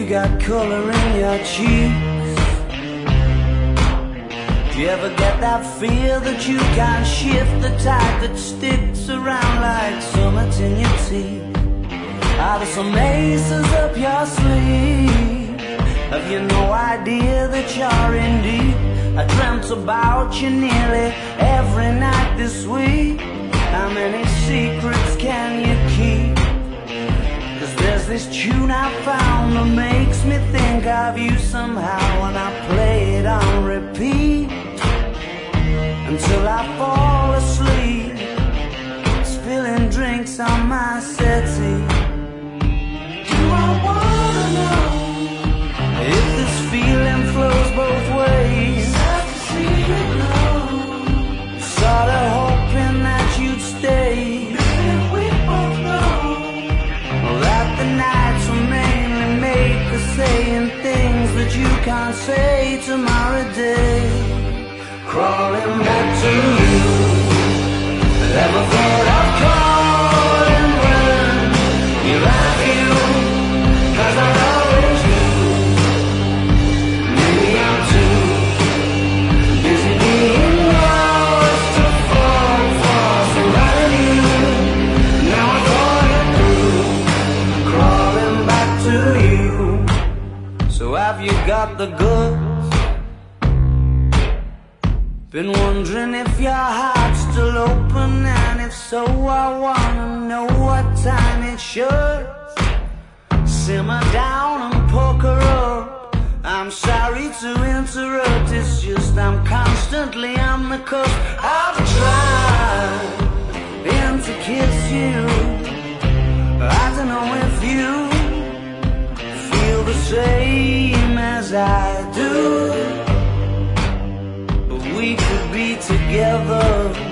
got color in your cheeks. Do you ever get that fear that you can't shift, the tide that sticks around like summits in your teeth? Are there some aces up your sleeve? Have you no idea that you're in deep? I dreamt about you nearly every night this week. How many secrets can you keep? 'Cause there's this tune I found that makes me think of you somehow, and I play it on repeat until I fall asleep, spilling drinks on my settee. Do I wanna know if this feeling flows both ways? Sad to see you go. Sorta hoping that you'd stay. If we both know that the nights were mainly made for saying things that you can't say tomorrow day. Crawling back to you, never thought I'd calling when you like you, 'cause I always knew. Maybe I'm too busy being lost to fall for somebody new. Now I thought it through, crawling back to you. So have you got the goods? Been wondering if your heart's still open, and if so, I wanna know what time it should. Simmer down and poker up. I'm sorry to interrupt, it's just I'm constantly on the cusp. I've tried to kiss you. I don't know if you feel the same as I do. We could be together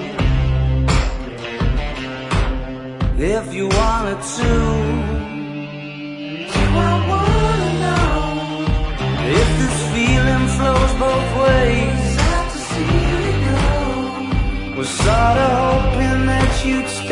if you wanted to. Do I wanna know if this feeling flows both ways? Sad to see you go. Was sorta hoping that you'd